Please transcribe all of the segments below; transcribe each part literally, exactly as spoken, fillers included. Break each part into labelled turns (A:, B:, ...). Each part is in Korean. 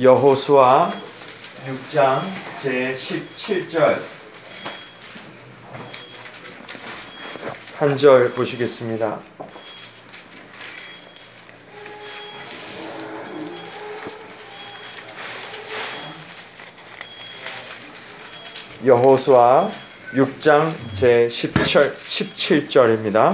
A: 여호수아 육 장 제십칠 절 한 절 보시겠습니다. 여호수아 육 장 제십칠 절입니다.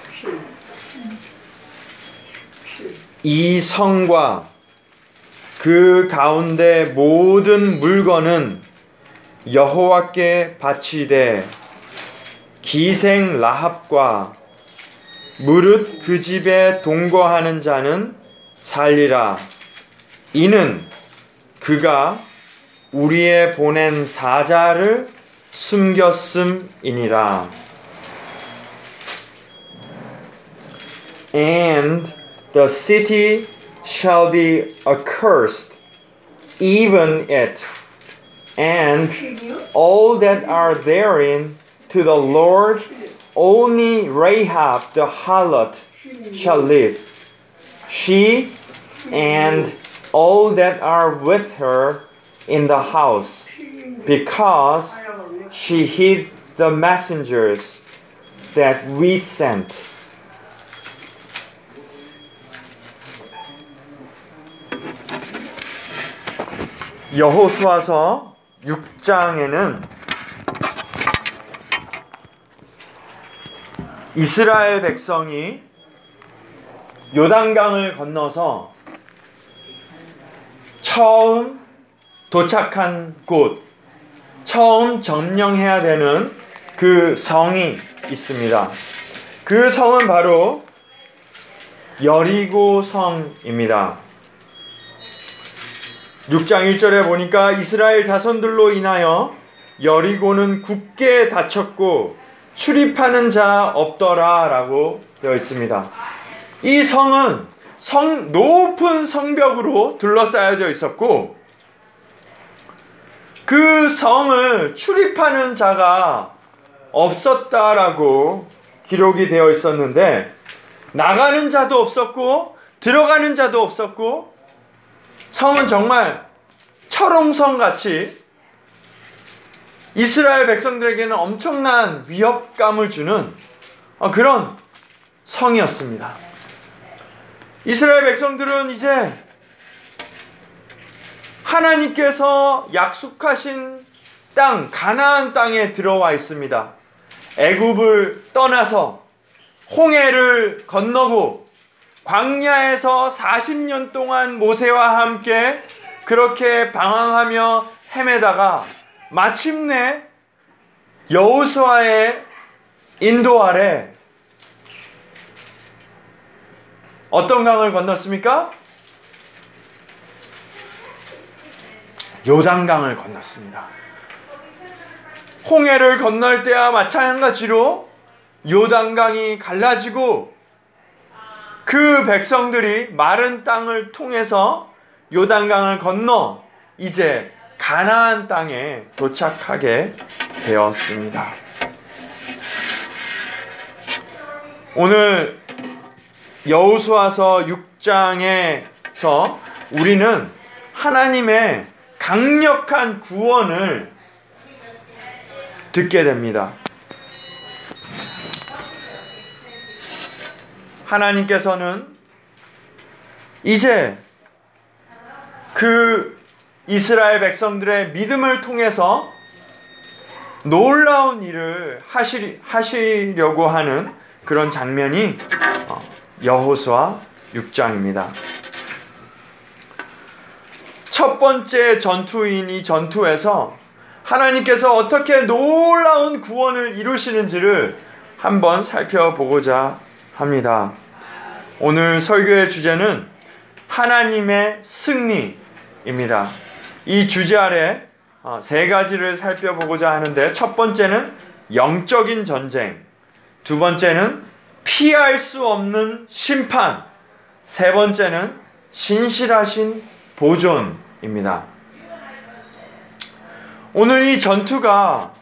A: 이 성과 그 가운데 모든 물건은 여호와께 바치되 기생 라합과 무릇 그 집에 동거하는 자는 살리라. 이는 그가 우리의 보낸 사자를 숨겼음이니라. And the city shall be accursed, even it, and all that are therein, to the Lord. Only Rahab the harlot shall live, she and all that are with her in the house, because she hid the messengers that we sent. 여호수아서 육 장에는 이스라엘 백성이 요단강을 건너서 처음 도착한 곳, 처음 점령해야 되는 그 성이 있습니다. 그 성은 바로 여리고 성입니다. 육 장 일 절에 보니까 이스라엘 자손들로 인하여 여리고는 굳게 닫혔고 출입하는 자 없더라 라고 되어 있습니다. 이 성은 성, 높은 성벽으로 둘러싸여져 있었고 그 성을 출입하는 자가 없었다라고 기록이 되어 있었는데 나가는 자도 없었고 들어가는 자도 없었고 성은 정말 철옹성같이 이스라엘 백성들에게는 엄청난 위협감을 주는 그런 성이었습니다. 이스라엘 백성들은 이제 하나님께서 약속하신 땅, 가나안 땅에 들어와 있습니다. 애굽을 떠나서 홍해를 건너고 광야에서 사십 년 동안 모세와 함께 그렇게 방황하며 헤매다가 마침내 여호수아의 인도 아래 어떤 강을 건넜습니까? 요단강을 건넜습니다. 홍해를 건널 때와 마찬가지로 요단강이 갈라지고 그 백성들이 마른 땅을 통해서 요단강을 건너 이제 가나안 땅에 도착하게 되었습니다. 오늘 여호수아서 육 장에서 우리는 하나님의 강력한 구원을 듣게 됩니다. 하나님께서는 이제 그 이스라엘 백성들의 믿음을 통해서 놀라운 일을 하시, 하시려고 하는 그런 장면이 여호수아 육 장입니다. 첫 번째 전투인 이 전투에서 하나님께서 어떻게 놀라운 구원을 이루시는지를 한번 살펴보고자 합니다. 오늘 설교의 주제는 하나님의 승리입니다. 이 주제 아래 세 가지를 살펴보고자 하는데 첫 번째는 영적인 전쟁, 두 번째는 피할 수 없는 심판, 세 번째는 신실하신 보존입니다. 오늘 이 전투가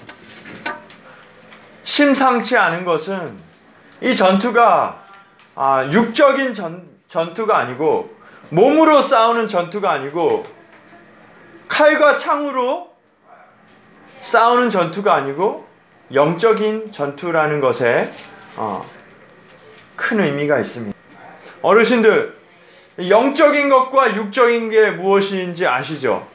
A: 심상치 않은 것은 이 전투가 아, 육적인 전, 전투가 아니고 몸으로 싸우는 전투가 아니고 칼과 창으로 싸우는 전투가 아니고 영적인 전투라는 것에 어, 큰 의미가 있습니다. 어르신들, 영적인 것과 육적인 게 무엇인지 아시죠?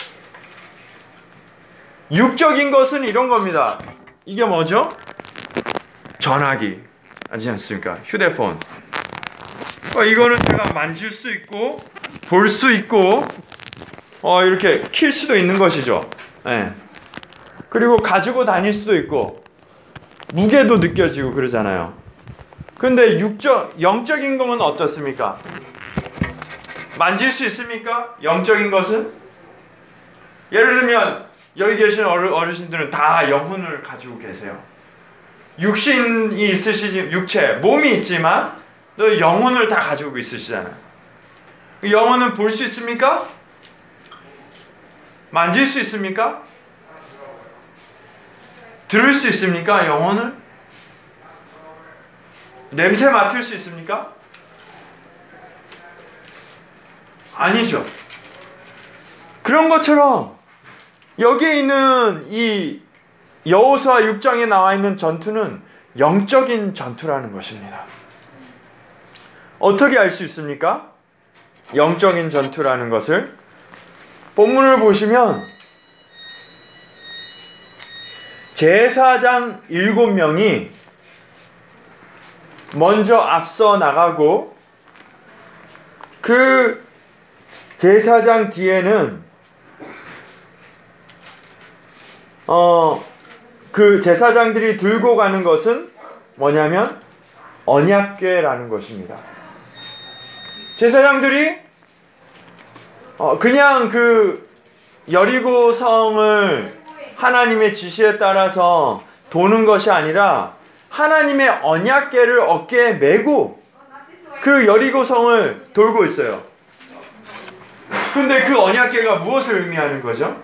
A: 육적인 것은 이런 겁니다. 이게 뭐죠? 전화기 아니지 않습니까? 휴대폰. 어, 이거는 제가 만질 수 있고 볼 수 있고 어, 이렇게 킬 수도 있는 것이죠. 네. 그리고 가지고 다닐 수도 있고 무게도 느껴지고 그러잖아요. 근데 육적, 영적인 것은 어떻습니까? 만질 수 있습니까? 영적인 것은? 예를 들면 여기 계신 어르, 어르신들은 다 영혼을 가지고 계세요. 육신이 있으시지, 육체, 몸이 있지만 너 영혼을 다 가지고 있으시잖아요. 영혼은 볼 수 있습니까? 만질 수 있습니까? 들을 수 있습니까? 영혼을? 냄새 맡을 수 있습니까? 아니죠. 그런 것처럼 여기에 있는 이 여호수아 육 장에 나와 있는 전투는 영적인 전투라는 것입니다. 어떻게 알 수 있습니까? 영적인 전투라는 것을 본문을 보시면 제사장 일곱 명이 먼저 앞서 나가고 그 제사장 뒤에는 어, 그 제사장들이 들고 가는 것은 뭐냐면 언약궤라는 것입니다. 제사장들이 어, 그냥 그 여리고 성을 하나님의 지시에 따라서 도는 것이 아니라 하나님의 언약궤를 어깨에 메고 그 여리고 성을 돌고 있어요. 근데 그 언약궤가 무엇을 의미하는 거죠?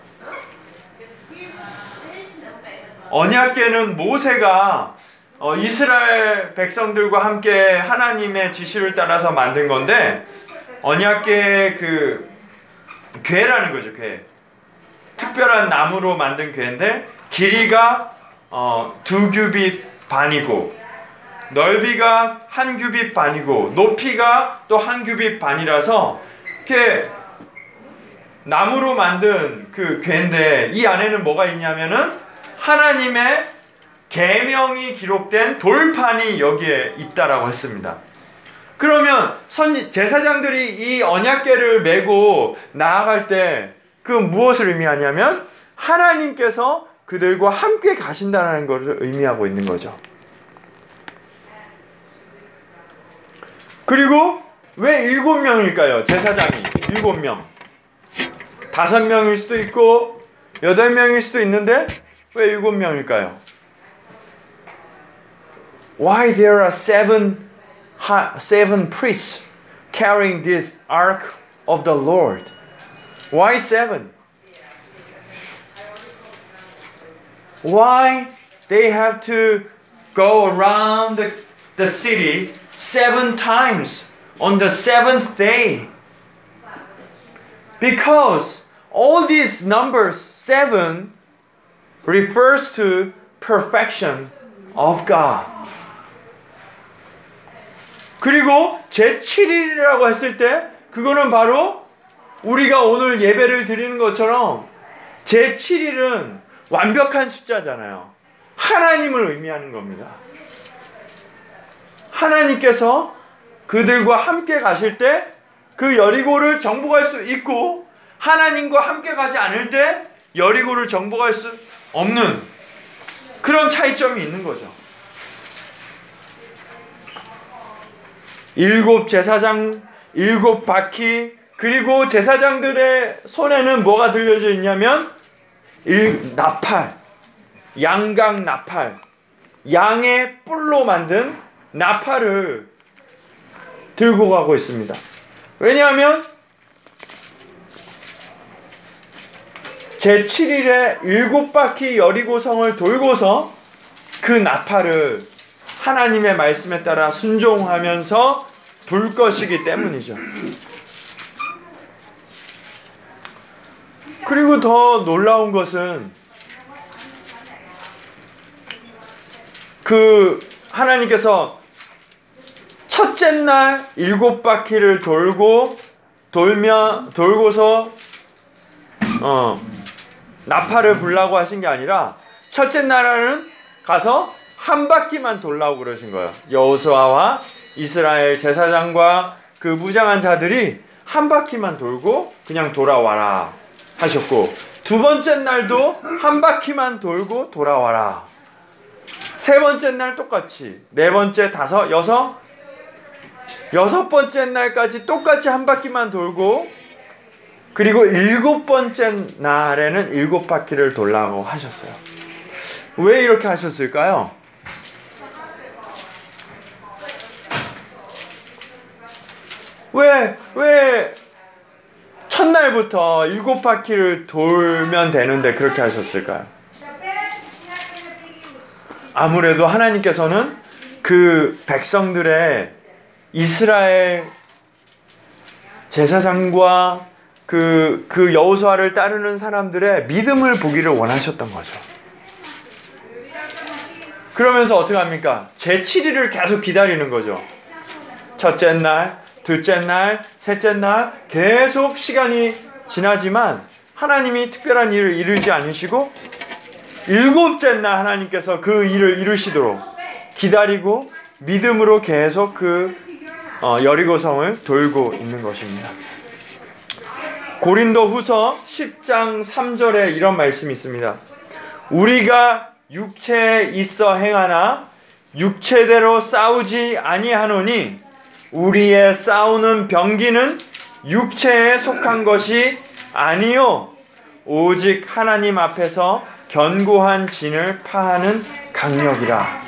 A: 언약궤는 모세가 어, 이스라엘 백성들과 함께 하나님의 지시를 따라서 만든 건데 언약궤의 그 궤라는 거죠. 궤. 특별한 나무로 만든 궤인데 길이가 어, 두 규빗 반이고 넓이가 한 규빗 반이고 높이가 또 한 규빗 반이라서 이렇게 나무로 만든 그 궤인데 이 안에는 뭐가 있냐면은 하나님의 계명이 기록된 돌판이 여기에 있다라고 했습니다. 그러면 선 제사장들이 이 언약궤를 메고 나아갈 때 그 무엇을 의미하냐면 하나님께서 그들과 함께 가신다는 것을 의미하고 있는 거죠. 그리고 왜 일곱 명일까요? 제사장이 일곱 명. 다섯 명일 수도 있고 여덟 명일 수도 있는데 왜 일곱 명일까요? Why there are seven seven priests carrying this ark of the Lord? Why seven? Why they have to go around the, the city seven times on the seventh day? Because all these numbers seven refers to perfection of God. 그리고 제칠 일이라고 했을 때 그거는 바로 우리가 오늘 예배를 드리는 것처럼 제칠 일은 완벽한 숫자잖아요. 하나님을 의미하는 겁니다. 하나님께서 그들과 함께 가실 때 그 여리고를 정복할 수 있고 하나님과 함께 가지 않을 때 여리고를 정복할 수 없는 그런 차이점이 있는 거죠. 일곱 제사장, 일곱 바퀴, 그리고 제사장들의 손에는 뭐가 들려져 있냐면 일, 나팔, 양각 나팔, 양의 뿔로 만든 나팔을 들고 가고 있습니다. 왜냐하면 제칠 일에 일곱 바퀴 여리고성을 돌고서 그 나팔을 하나님의 말씀에 따라 순종하면서 불 것이기 때문이죠. 그리고 더 놀라운 것은 그 하나님께서 첫째 날 일곱 바퀴를 돌고 돌며 돌고서 어, 나팔을 불라고 하신 게 아니라 첫째 날에는 가서 한 바퀴만 돌라고 그러신 거예요. 여호수아와 이스라엘 제사장과 그 무장한 자들이 한 바퀴만 돌고 그냥 돌아와라 하셨고, 두 번째 날도 한 바퀴만 돌고 돌아와라. 세 번째 날 똑같이, 네 번째, 다섯, 여섯, 여섯 번째 날까지 똑같이 한 바퀴만 돌고, 그리고 일곱 번째 날에는 일곱 바퀴를 돌라고 하셨어요. 왜 이렇게 하셨을까요? 왜, 왜 첫날부터 일곱 바퀴를 돌면 되는데 그렇게 하셨을까요? 아무래도 하나님께서는 그 백성들의 이스라엘 제사장과 그, 그 여호수아를 따르는 사람들의 믿음을 보기를 원하셨던 거죠. 그러면서 어떻게 합니까? 제칠 일을 계속 기다리는 거죠. 첫째 날, 둘째 날, 셋째 날 계속 시간이 지나지만 하나님이 특별한 일을 이루지 않으시고, 일곱째 날 하나님께서 그 일을 이루시도록 기다리고 믿음으로 계속 그 어, 여리고성을 돌고 있는 것입니다. 고린도 후서 십 장 삼 절에 이런 말씀이 있습니다. 우리가 육체에 있어 행하나 육체대로 싸우지 아니하노니 우리의 싸우는 병기는 육체에 속한 것이 아니요 오직 하나님 앞에서 견고한 진을 파하는 강력이라.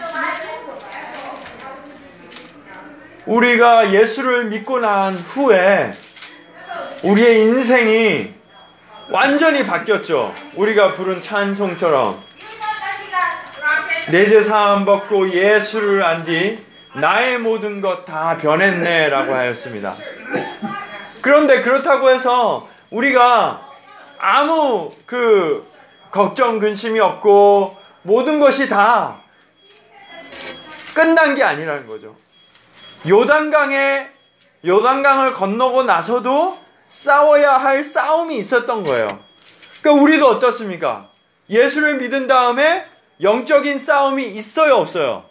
A: 우리가 예수를 믿고 난 후에 우리의 인생이 완전히 바뀌었죠. 우리가 부른 찬송처럼 내 죄 사함 받고 예수를 안 뒤 나의 모든 것 다 변했네 라고 하였습니다. 그런데 그렇다고 해서 우리가 아무 그 걱정 근심이 없고 모든 것이 다 끝난 게 아니라는 거죠. 요단강에 요단강을 건너고 나서도 싸워야 할 싸움이 있었던 거예요. 그러니까 우리도 어떻습니까? 예수를 믿은 다음에 영적인 싸움이 있어요, 없어요?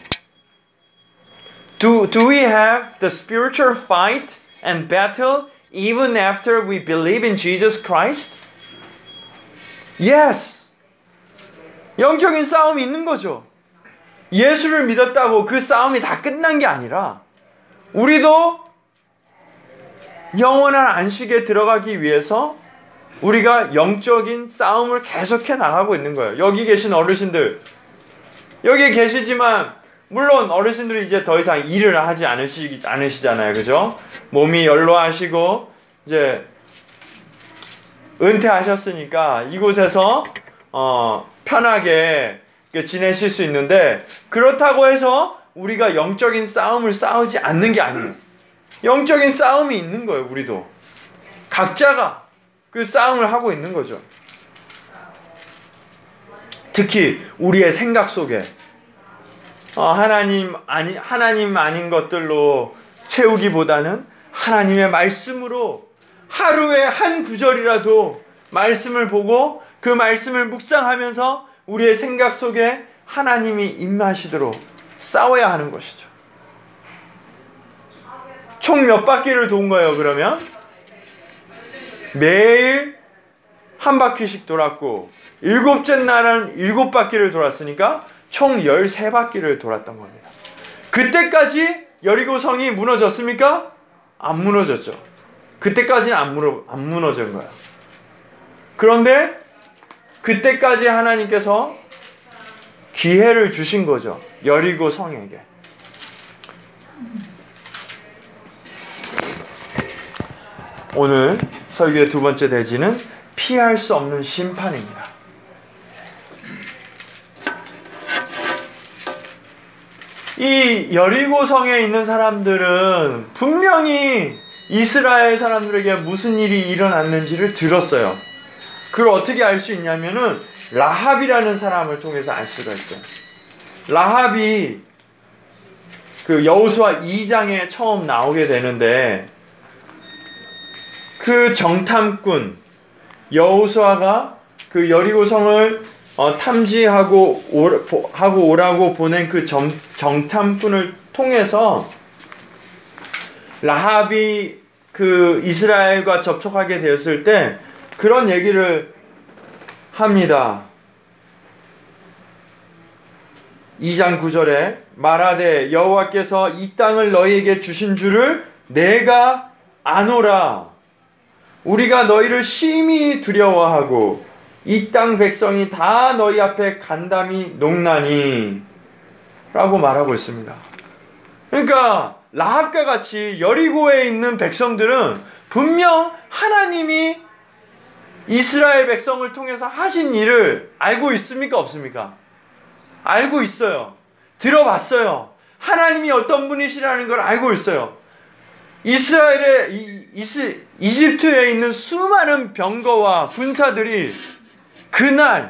A: Do, do we have the spiritual fight and battle even after we believe in Jesus Christ? Yes. 영적인 싸움이 있는 거죠. 예수를 믿었다고 그 싸움이 다 끝난 게 아니라 우리도 영원한 안식에 들어가기 위해서 우리가 영적인 싸움을 계속해 나가고 있는 거예요. 여기 계신 어르신들, 여기 계시지만 물론 어르신들이 이제 더 이상 일을 하지 않으시, 않으시잖아요. 그죠? 몸이 연로하시고 이제 은퇴하셨으니까 이곳에서 어, 편하게 지내실 수 있는데, 그렇다고 해서 우리가 영적인 싸움을 싸우지 않는 게 아니에요. 영적인 싸움이 있는 거예요. 우리도 각자가 그 싸움을 하고 있는 거죠. 특히 우리의 생각 속에 어, 하나님 아니 하나님 아닌 것들로 채우기보다는 하나님의 말씀으로 하루에 한 구절이라도 말씀을 보고 그 말씀을 묵상하면서 우리의 생각 속에 하나님이 임하시도록 싸워야 하는 것이죠. 총 몇 바퀴를 돈 거예요, 그러면? 매일 한 바퀴씩 돌았고, 일곱째 날은 일곱 바퀴를 돌았으니까 총 열세 바퀴를 돌았던 겁니다. 그때까지 여리고성이 무너졌습니까? 안 무너졌죠. 그때까지는 안, 무너, 안 무너진 거야. 그런데 그때까지 하나님께서 기회를 주신 거죠. 여리고성에게. 오늘 설교의 두 번째 대지는 피할 수 없는 심판입니다. 이 여리고성에 있는 사람들은 분명히 이스라엘 사람들에게 무슨 일이 일어났는지를 들었어요. 그걸 어떻게 알 수 있냐면은 라합이라는 사람을 통해서 알 수가 있어요. 라합이 그 여호수아 이 장에 처음 나오게 되는데, 그 정탐꾼 여호수아가 그 여리고성을 어, 탐지하고 오, 하고 오라고 보낸 그 정, 정탐꾼을 통해서 라합이 그 이스라엘과 접촉하게 되었을 때 그런 얘기를 합니다. 이 장 구 절에 말하되 여호와께서 이 땅을 너희에게 주신 줄을 내가 아노라. 우리가 너희를 심히 두려워하고 이 땅 백성이 다 너희 앞에 간담이 녹나니 라고 말하고 있습니다. 그러니까 라합과 같이 여리고에 있는 백성들은 분명 하나님이 이스라엘 백성을 통해서 하신 일을 알고 있습니까? 없습니까? 알고 있어요. 들어봤어요. 하나님이 어떤 분이시라는 걸 알고 있어요. 이스라엘의 이, 이스, 이집트에 있는 수많은 병거와 군사들이 그날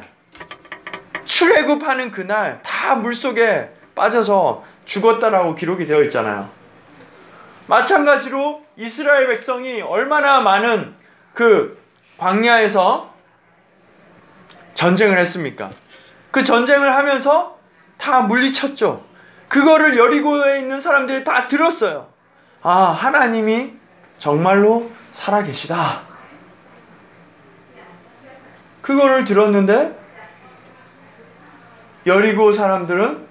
A: 출애굽하는 그날 다 물속에 빠져서 죽었다라고 기록이 되어 있잖아요. 마찬가지로 이스라엘 백성이 얼마나 많은 그 광야에서 전쟁을 했습니까? 그 전쟁을 하면서 다 물리쳤죠. 그거를 여리고에 있는 사람들이 다 들었어요. 아, 하나님이 정말로 살아계시다. 그거를 들었는데 여리고 사람들은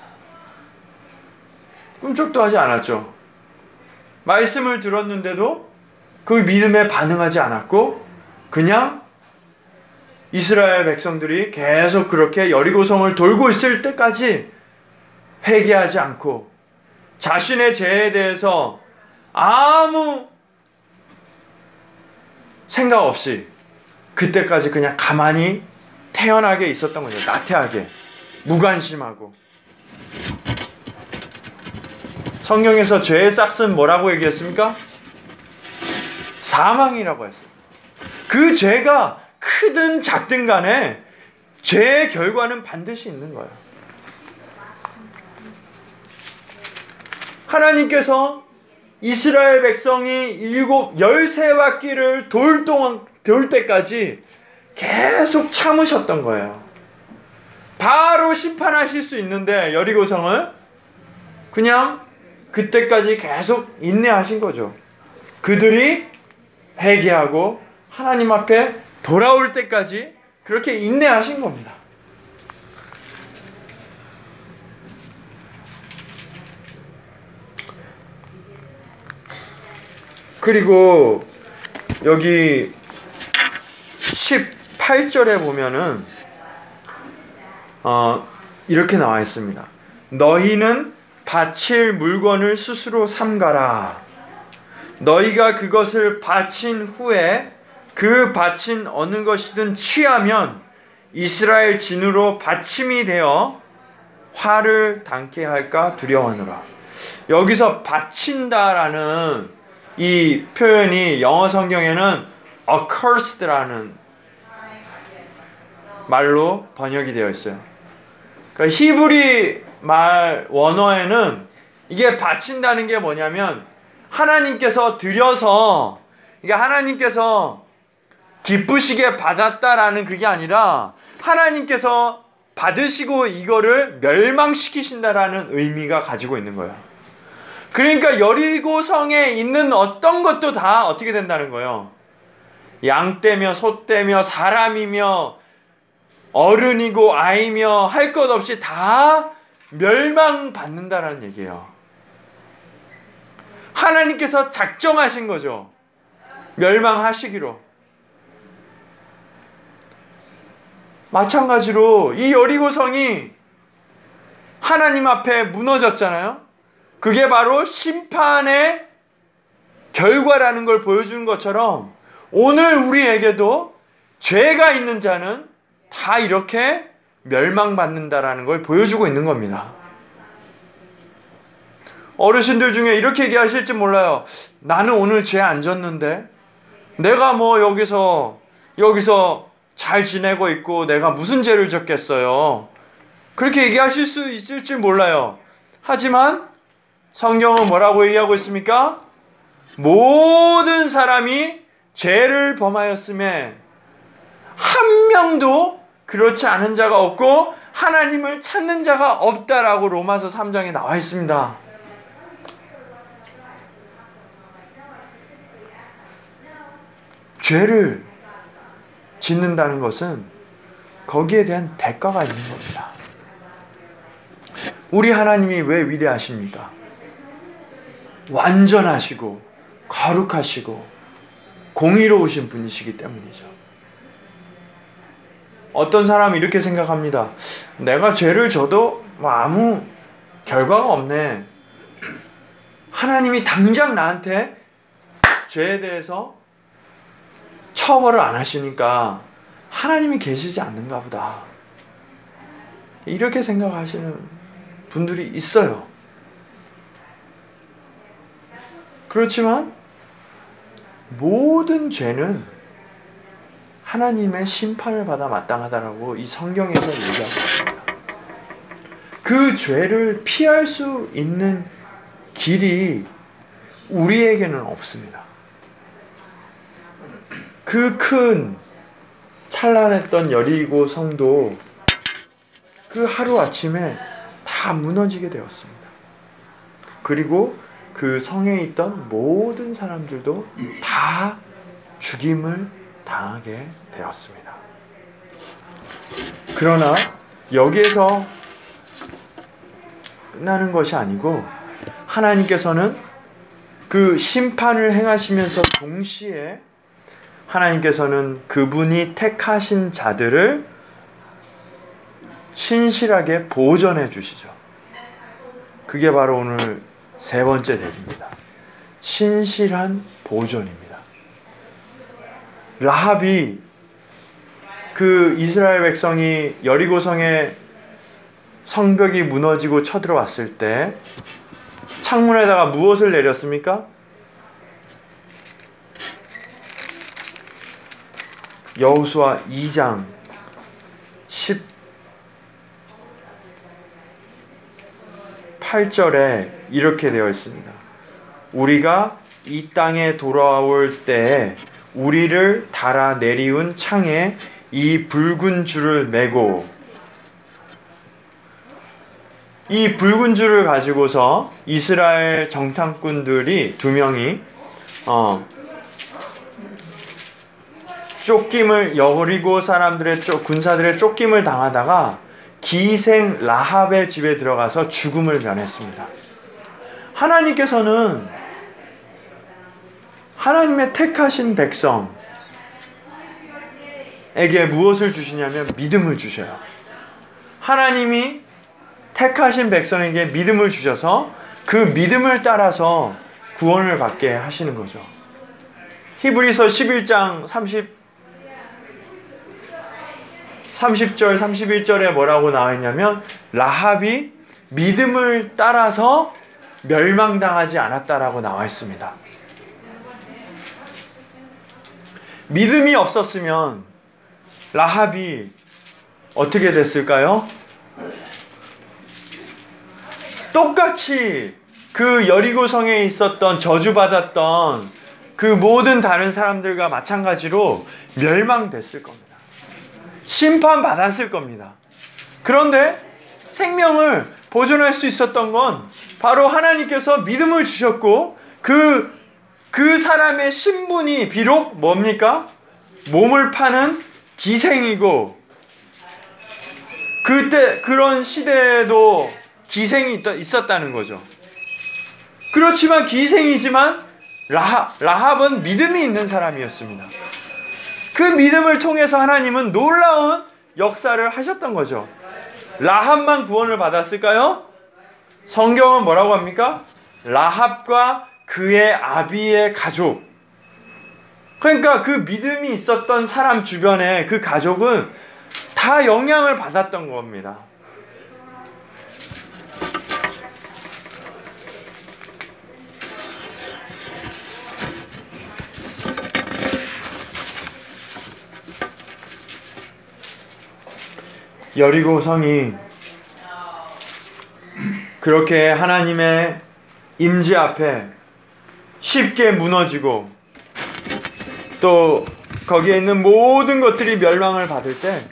A: 꿈쩍도 하지 않았죠. 말씀을 들었는데도 그 믿음에 반응하지 않았고 그냥 이스라엘 백성들이 계속 그렇게 여리고성을 돌고 있을 때까지 회개하지 않고 자신의 죄에 대해서 아무 생각 없이 그때까지 그냥 가만히 태연하게 있었던 거죠. 나태하게, 무관심하고. 성경에서 죄의 싹은 뭐라고 얘기했습니까? 사망이라고 했어요. 그 죄가 크든 작든 간에 죄의 결과는 반드시 있는 거예요. 하나님께서 이스라엘 백성이 일곱, 열세 바퀴를 돌 동안, 돌 때까지 계속 참으셨던 거예요. 바로 심판하실 수 있는데 여리고성을 그냥 그때까지 계속 인내하신 거죠. 그들이 회개하고 하나님 앞에 돌아올 때까지 그렇게 인내하신 겁니다. 그리고 여기 십팔 절에 보면은 어, 이렇게 나와 있습니다. 너희는 바칠 물건을 스스로 삼가라. 너희가 그것을 바친 후에 그 바친 어느 것이든 취하면 이스라엘 진으로 받침이 되어 화를 당케 할까 두려워하노라. 여기서 바친다라는 이 표현이 영어 성경에는 accursed라는 말로 번역이 되어 있어요. 그러니까 히브리 말 원어에는 이게 바친다는 게 뭐냐면 하나님께서 드려서, 이게 하나님께서 기쁘시게 받았다라는 그게 아니라 하나님께서 받으시고 이거를 멸망시키신다라는 의미가 가지고 있는 거예요. 그러니까 여리고성에 있는 어떤 것도 다 어떻게 된다는 거예요. 양떼며 소떼며 사람이며 어른이고 아이며 할 것 없이 다 멸망받는다라는 얘기예요. 하나님께서 작정하신 거죠. 멸망하시기로. 마찬가지로 이 여리고성이 하나님 앞에 무너졌잖아요. 그게 바로 심판의 결과라는 걸 보여주는 것처럼 오늘 우리에게도 죄가 있는 자는 다 이렇게 멸망받는다라는 걸 보여주고 있는 겁니다. 어르신들 중에 이렇게 얘기하실지 몰라요. 나는 오늘 죄 안 졌는데 내가 뭐 여기서 여기서 잘 지내고 있고 내가 무슨 죄를 졌겠어요. 그렇게 얘기하실 수 있을지 몰라요. 하지만 성경은 뭐라고 얘기하고 있습니까? 모든 사람이 죄를 범하였음에 한 명도 그렇지 않은 자가 없고 하나님을 찾는 자가 없다라고 로마서 삼 장에 나와 있습니다. 죄를 짓는다는 것은 거기에 대한 대가가 있는 겁니다. 우리 하나님이 왜 위대하십니까? 완전하시고 거룩하시고 공의로우신 분이시기 때문이죠. 어떤 사람은 이렇게 생각합니다. 내가 죄를 져도 뭐 아무 결과가 없네. 하나님이 당장 나한테 죄에 대해서 처벌을 안 하시니까 하나님이 계시지 않는가 보다. 이렇게 생각하시는 분들이 있어요. 그렇지만 모든 죄는 하나님의 심판을 받아 마땅하다라고 이 성경에서 얘기하고 있습니다. 그 죄를 피할 수 있는 길이 우리에게는 없습니다. 그 큰 찬란했던 여리고 성도 그 하루아침에 다 무너지게 되었습니다. 그리고 그 성에 있던 모든 사람들도 다 죽임을 당하게 되었습니다. 그러나 여기에서 끝나는 것이 아니고 하나님께서는 그 심판을 행하시면서 동시에 하나님께서는 그분이 택하신 자들을 신실하게 보존해 주시죠. 그게 바로 오늘 세 번째 대입니다. 신실한 보존입니다. 라합이 그 이스라엘 백성이 여리고성에 성벽이 무너지고 쳐들어왔을 때 창문에다가 무엇을 내렸습니까? 여호수아 이 장 십팔 절에 이렇게 되어 있습니다. 우리가 이 땅에 돌아올 때에 우리를 달아 내리운 창에 이 붉은 줄을 메고, 이 붉은 줄을 가지고서 이스라엘 정탐꾼들이 두 명이 어, 쫓김을 여리고 사람들의 쫓, 군사들의 쫓김을 당하다가 기생 라합의 집에 들어가서 죽음을 면했습니다. 하나님께서는 하나님의 택하신 백성에게 무엇을 주시냐면 믿음을 주셔요. 하나님이 택하신 백성에게 믿음을 주셔서 그 믿음을 따라서 구원을 받게 하시는 거죠. 히브리서 십일 장 삼십, 삼십 절, 삼십일 절에 뭐라고 나와 있냐면 라합이 믿음을 따라서 멸망당하지 않았다라고 나와 있습니다. 믿음이 없었으면 라합이 어떻게 됐을까요? 똑같이 그 여리고성에 있었던 저주받았던 그 모든 다른 사람들과 마찬가지로 멸망됐을 겁니다. 심판받았을 겁니다. 그런데 생명을 보존할 수 있었던 건 바로 하나님께서 믿음을 주셨고 그, 그 사람의 신분이 비록 뭡니까? 몸을 파는 기생이고, 그때 그런 시대에도 기생이 있었다는 거죠. 그렇지만 기생이지만 라합, 라합은 믿음이 있는 사람이었습니다. 그 믿음을 통해서 하나님은 놀라운 역사를 하셨던 거죠. 라합만 구원을 받았을까요? 성경은 뭐라고 합니까? 라합과 그의 아비의 가족. 그러니까 그 믿음이 있었던 사람 주변에 그 가족은 다 영향을 받았던 겁니다. 여리고 성이 그렇게 하나님의 임재 앞에 쉽게 무너지고 또 거기에 있는 모든 것들이 멸망을 받을 때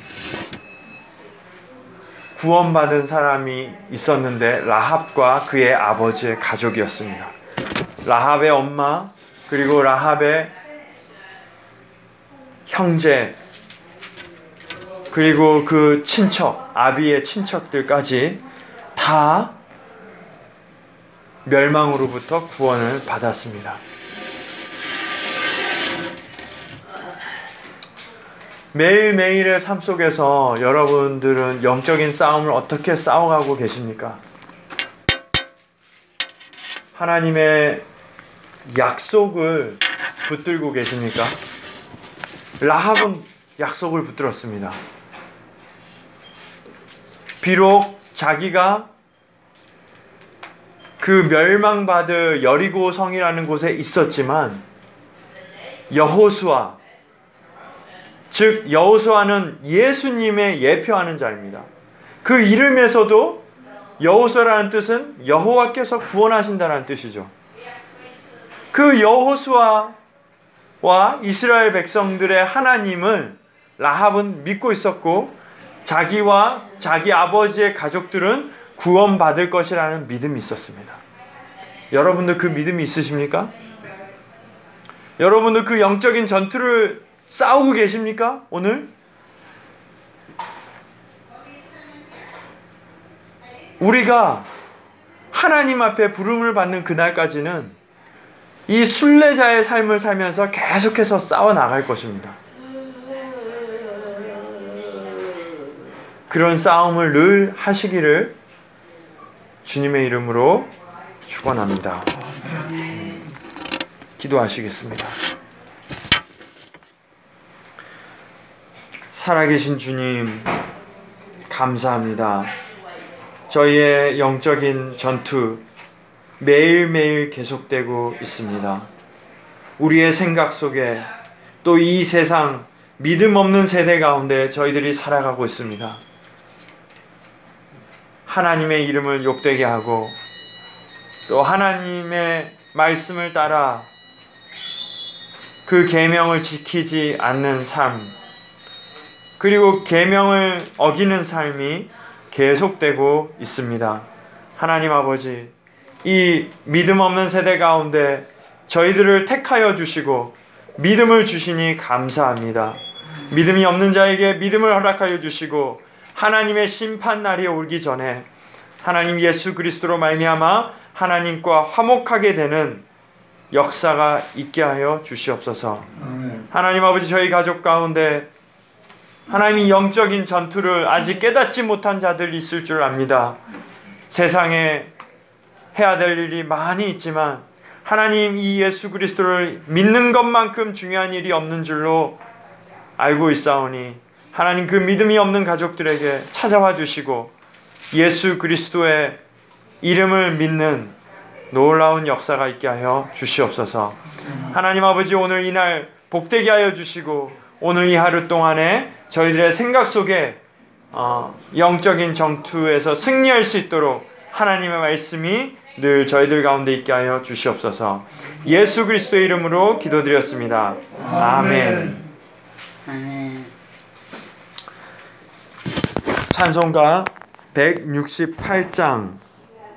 A: 구원받은 사람이 있었는데 라합과 그의 아버지의 가족이었습니다. 라합의 엄마 그리고 라합의 형제 그리고 그 친척 아비의 친척들까지 다 멸망으로부터 구원을 받았습니다. 매일매일의 삶 속에서 여러분들은 영적인 싸움을 어떻게 싸워가고 계십니까? 하나님의 약속을 붙들고 계십니까? 라합은 약속을 붙들었습니다. 비록 자기가 그 멸망받을 여리고 성이라는 곳에 있었지만 여호수아, 즉 여호수아는 예수님의 예표하는 자입니다. 그 이름에서도 여호수아라는 뜻은 여호와께서 구원하신다는 뜻이죠. 그 여호수아와 이스라엘 백성들의 하나님을 라합은 믿고 있었고 자기와 자기 아버지의 가족들은 구원받을 것이라는 믿음이 있었습니다. 여러분들 그 믿음이 있으십니까? 여러분들 그 영적인 전투를 싸우고 계십니까? 오늘? 우리가 하나님 앞에 부름을 받는 그날까지는 이 순례자의 삶을 살면서 계속해서 싸워 나갈 것입니다. 그런 싸움을 늘 하시기를 주님의 이름으로 축원합니다. 기도하시겠습니다. 살아계신 주님, 감사합니다. 저희의 영적인 전투 매일매일 계속되고 있습니다. 우리의 생각 속에 또 이 세상 믿음 없는 세대 가운데 저희들이 살아가고 있습니다. 하나님의 이름을 욕되게 하고 또 하나님의 말씀을 따라 그 계명을 지키지 않는 삶, 그리고 계명을 어기는 삶이 계속되고 있습니다. 하나님 아버지, 이 믿음 없는 세대 가운데 저희들을 택하여 주시고 믿음을 주시니 감사합니다. 믿음이 없는 자에게 믿음을 허락하여 주시고 하나님의 심판 날이 오기 전에 하나님 예수 그리스도로 말미암아 하나님과 화목하게 되는 역사가 있게 하여 주시옵소서. 아멘. 하나님 아버지, 저희 가족 가운데 하나님이 영적인 전투를 아직 깨닫지 못한 자들이 있을 줄 압니다. 세상에 해야 될 일이 많이 있지만 하나님 이 예수 그리스도를 믿는 것만큼 중요한 일이 없는 줄로 알고 있사오니 하나님 그 믿음이 없는 가족들에게 찾아와 주시고 예수 그리스도의 이름을 믿는 놀라운 역사가 있게 하여 주시옵소서. 하나님 아버지, 오늘 이날 복되게 하여 주시고 오늘 이 하루 동안에 저희들의 생각 속에 어, 영적인 전투에서 승리할 수 있도록 하나님의 말씀이 늘 저희들 가운데 있게 하여 주시옵소서. 예수 그리스도의 이름으로 기도드렸습니다. 아멘. 아멘. 찬송가 백육십팔 장